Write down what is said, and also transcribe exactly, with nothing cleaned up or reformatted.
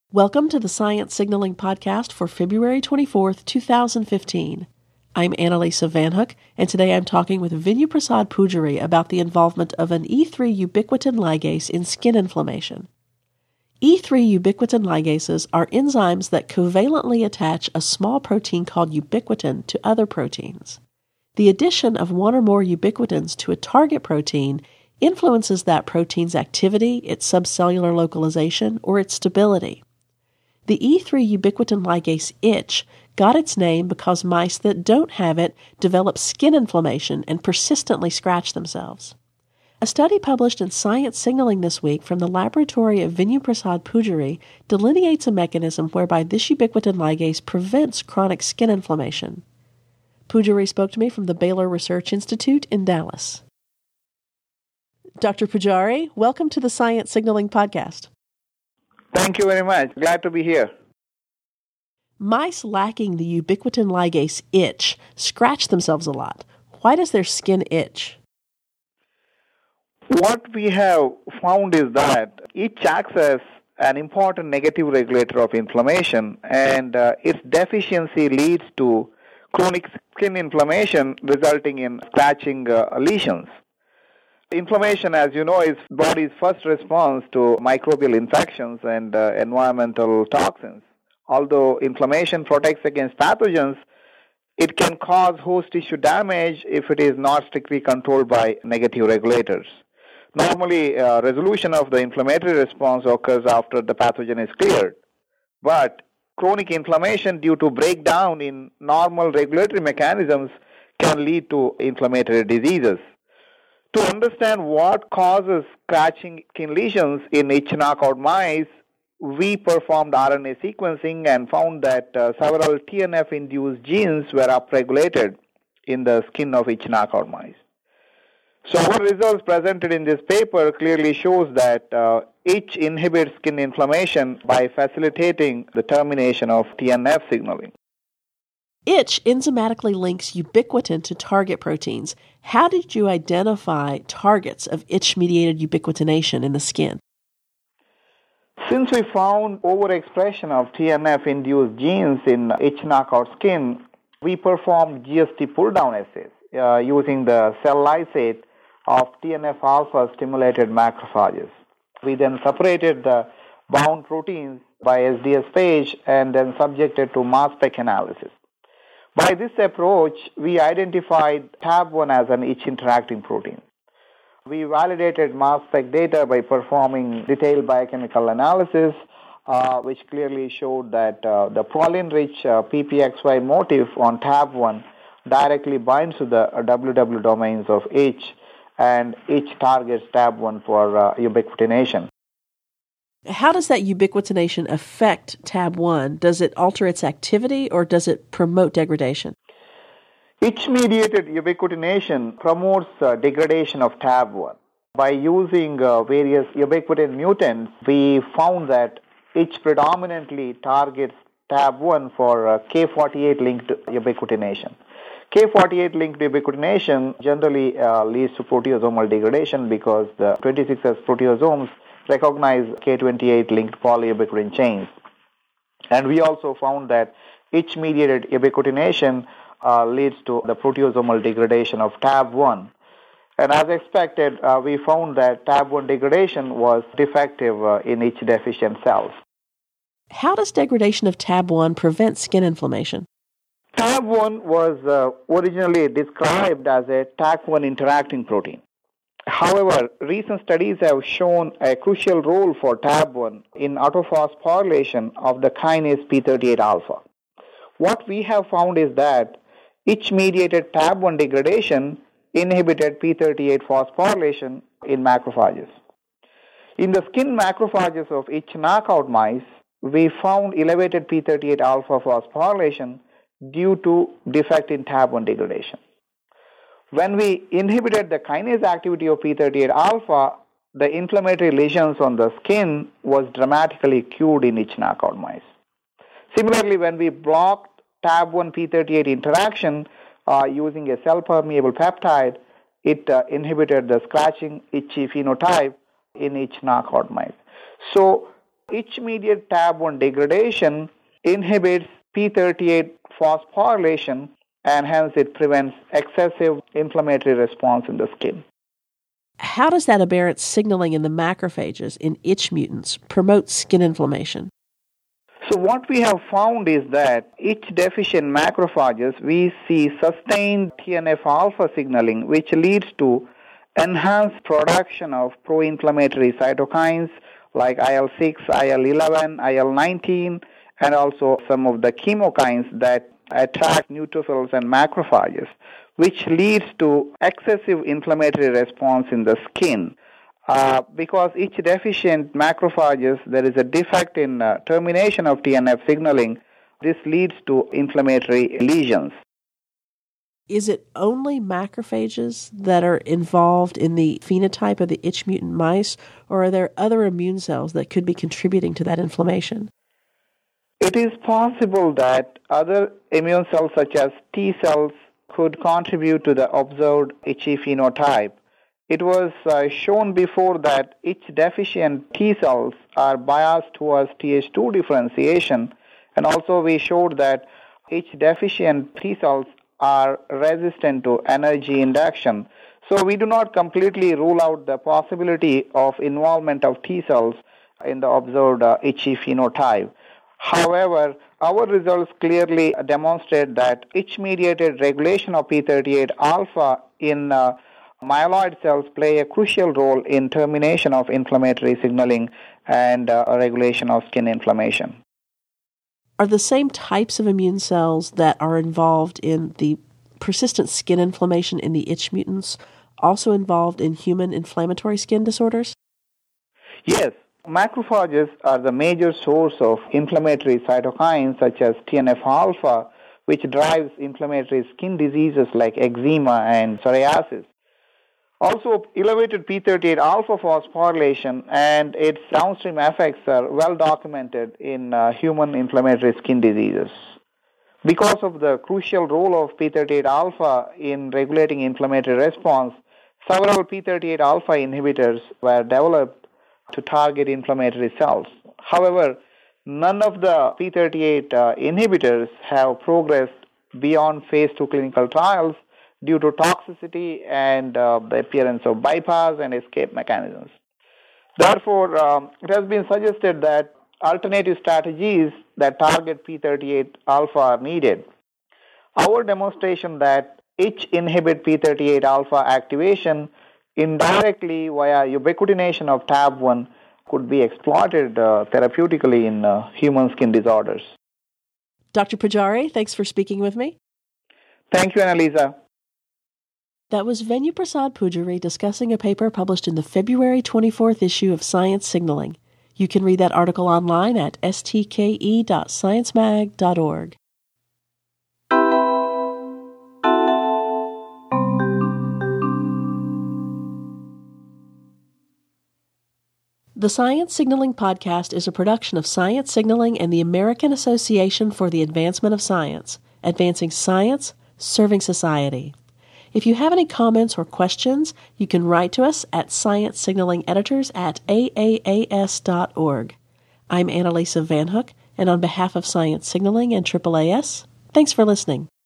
Welcome to the Science Signaling Podcast for February twenty-fourth, twenty fifteen. I'm Annalisa Van Hook, and today I'm talking with Vinyu Prasad Pujari about the involvement of an E three ubiquitin ligase in skin inflammation. E three ubiquitin ligases are enzymes that covalently attach a small protein called ubiquitin to other proteins. The addition of one or more ubiquitins to a target protein influences that protein's activity, its subcellular localization, or its stability. The E three ubiquitin ligase itch got its name because mice that don't have it develop skin inflammation and persistently scratch themselves. A study published in Science Signaling this week from the laboratory of Vinyu Prasad Pujari delineates a mechanism whereby this ubiquitin ligase prevents chronic skin inflammation. Pujari spoke to me from the Baylor Research Institute in Dallas. Doctor Pujari, welcome to the Science Signaling Podcast. Thank you very much. Glad to be here. Mice lacking the ubiquitin ligase itch scratch themselves a lot. Why does their skin itch? What we have found is that itch acts as an important negative regulator of inflammation, and uh, its deficiency leads to chronic skin inflammation resulting in scratching uh, lesions. Inflammation, as you know, is body's first response to microbial infections and uh, environmental toxins. Although inflammation protects against pathogens, it can cause host tissue damage if it is not strictly controlled by negative regulators. Normally, uh, resolution of the inflammatory response occurs after the pathogen is cleared. But chronic inflammation due to breakdown in normal regulatory mechanisms can lead to inflammatory diseases. To understand what causes scratching skin lesions in itch knockout mice, we performed R N A sequencing and found that uh, several T N F-induced genes were upregulated in the skin of itch knockout mice. So our results presented in this paper clearly shows that uh, itch inhibits skin inflammation by facilitating the termination of T N F signaling. Itch enzymatically links ubiquitin to target proteins. How did you identify targets of itch-mediated ubiquitination in the skin? Since we found overexpression of T N F-induced genes in itch knockout skin, we performed G S T pull-down assays uh, using the cell lysate of T N F alpha stimulated macrophages. We then separated the bound proteins by S D S phage and then subjected to mass spec analysis. By this approach, we identified T A B one as an itch-interacting protein. We validated mass spec data by performing detailed biochemical analysis, uh, which clearly showed that uh, the proline-rich uh, P P X Y motif on T A B one directly binds to the uh, W W domains of itch, and itch targets T A B one for uh, ubiquitination. How does that ubiquitination affect T A B one? Does it alter its activity or does it promote degradation? Itch-mediated ubiquitination promotes uh, degradation of T A B one. By using uh, various ubiquitin mutants, we found that itch predominantly targets T A B one for uh, K forty-eight linked ubiquitination. K forty-eight linked ubiquitination generally uh, leads to proteasomal degradation because the twenty-six S proteasomes recognize K twenty-eight linked polyubiquitin chains. And we also found that itch-mediated ubiquitination uh, leads to the proteasomal degradation of T A B one. And as expected, uh, we found that T A B one degradation was defective uh, in itch-deficient cells. How does degradation of T A B one prevent skin inflammation? T A B one was uh, originally described as a T A C one interacting protein. However, recent studies have shown a crucial role for T A B one in autophosphorylation of the kinase P thirty-eight alpha. What we have found is that itch-mediated T A B one degradation inhibited P thirty-eight phosphorylation in macrophages. In the skin macrophages of itch knockout mice, we found elevated P thirty-eight alpha phosphorylation due to defect in T A B one degradation. When we inhibited the kinase activity of P thirty-eight alpha, the inflammatory lesions on the skin was dramatically cured in itch knockout mice. Similarly, when we blocked T A B one P thirty-eight interaction uh, using a cell-permeable peptide, it uh, inhibited the scratching itchy phenotype in itch knockout mice. So itch-mediated T A B one degradation inhibits p thirty-eight phosphorylation, and hence it prevents excessive inflammatory response in the skin. How does that aberrant signaling in the macrophages in itch mutants promote skin inflammation? So what we have found is that itch-deficient macrophages, we see sustained T N F alpha signaling, which leads to enhanced production of pro-inflammatory cytokines like I L six, I L eleven, I L nineteen, and also some of the chemokines that attract neutrophils and macrophages, which leads to excessive inflammatory response in the skin. Uh, because itch-deficient macrophages, there is a defect in uh, termination of T N F signaling. This leads to inflammatory lesions. Is it only macrophages that are involved in the phenotype of the itch mutant mice, or are there other immune cells that could be contributing to that inflammation? It is possible that other immune cells such as T cells could contribute to the observed itchy phenotype. It was uh, shown before that itch-deficient T cells are biased towards T H two differentiation, and also we showed that itch-deficient T cells are resistant to energy induction. So we do not completely rule out the possibility of involvement of T cells in the observed uh, itchy phenotype. However, our results clearly demonstrate that itch-mediated regulation of p thirty-eight alpha in uh, myeloid cells play a crucial role in termination of inflammatory signaling and uh, regulation of skin inflammation. Are the same types of immune cells that are involved in the persistent skin inflammation in the itch mutants also involved in human inflammatory skin disorders? Yes. Macrophages are the major source of inflammatory cytokines such as T N F alpha, which drives inflammatory skin diseases like eczema and psoriasis. Also, elevated p thirty-eight alpha phosphorylation and its downstream effects are well documented in uh, human inflammatory skin diseases. Because of the crucial role of p thirty-eight alpha in regulating inflammatory response, several p thirty-eight alpha inhibitors were developed to target inflammatory cells. However, none of the p thirty-eight uh, inhibitors have progressed beyond phase two clinical trials due to toxicity and uh, the appearance of bypass and escape mechanisms. Therefore, um, it has been suggested that alternative strategies that target p thirty-eight alpha are needed. Our demonstration that itch inhibit p thirty-eight alpha activation indirectly via ubiquitination of T A B one could be exploited uh, therapeutically in uh, human skin disorders. Doctor Pujari, thanks for speaking with me. Thank you, Annalisa. That was Venu Prasad Pujari discussing a paper published in the February twenty-fourth issue of Science Signaling. You can read that article online at s t k e dot science mag dot org. The Science Signaling Podcast is a production of Science Signaling and the American Association for the Advancement of Science, advancing science, serving society. If you have any comments or questions, you can write to us at science signaling editors at a a a s dot org. I'm Annalisa Van Hook, and on behalf of Science Signaling and triple A S, thanks for listening.